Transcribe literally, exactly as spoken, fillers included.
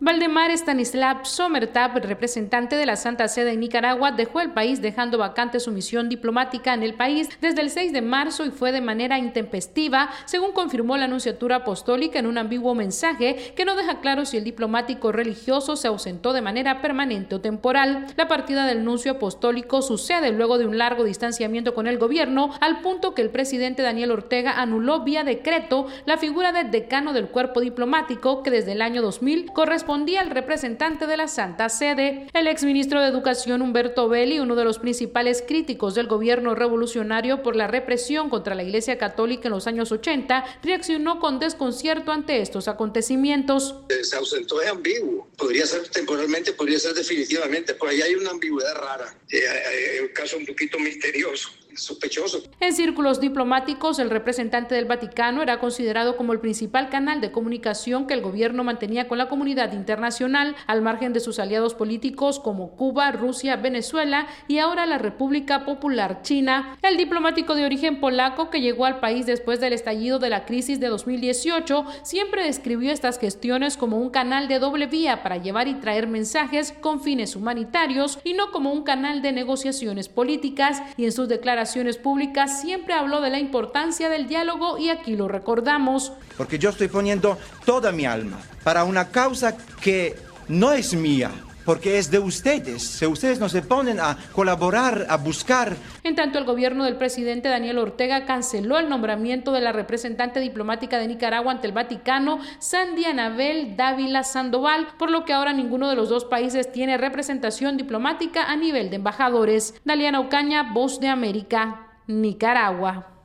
Valdemar Stanislav Sommertab, representante de la Santa Sede en Nicaragua, dejó el país dejando vacante su misión diplomática en el país desde el seis de marzo y fue de manera intempestiva, según confirmó la Nunciatura Apostólica en un ambiguo mensaje que no deja claro si el diplomático religioso se ausentó de manera permanente o temporal. La partida del nuncio apostólico sucede luego de un largo distanciamiento con el gobierno, al punto que el presidente Daniel Ortega anuló vía decreto la figura del decano del cuerpo diplomático que desde el año dos mil corresponde respondía al representante de la Santa Sede. El exministro de Educación Humberto Belli, uno de los principales críticos del gobierno revolucionario por la represión contra la Iglesia Católica en los años ochenta, reaccionó con desconcierto ante estos acontecimientos. Se ausentó, es ambiguo. Podría ser temporalmente, podría ser definitivamente. Por ahí hay una ambigüedad rara. Es un caso un poquito misterioso, sospechoso. En círculos diplomáticos, el representante del Vaticano era considerado como el principal canal de comunicación que el gobierno mantenía con la comunidad internacional, al margen de sus aliados políticos como Cuba, Rusia, Venezuela y ahora la República Popular China. El diplomático de origen polaco, que llegó al país después del estallido de la crisis de dos mil dieciocho, siempre describió estas gestiones como un canal de doble vía para llevar y traer mensajes con fines humanitarios y no como un canal de negociaciones políticas, y en sus declaraciones públicas siempre habló de la importancia del diálogo y aquí lo recordamos. Porque yo estoy poniendo toda mi alma para una causa que no es mía, porque es de ustedes. Si ustedes no se ponen a colaborar, a buscar. En tanto, el gobierno del presidente Daniel Ortega canceló el nombramiento de la representante diplomática de Nicaragua ante el Vaticano, Sandy Anabel Dávila Sandoval, por lo que ahora ninguno de los dos países tiene representación diplomática a nivel de embajadores. Daliana Ocaña, Voz de América, Nicaragua.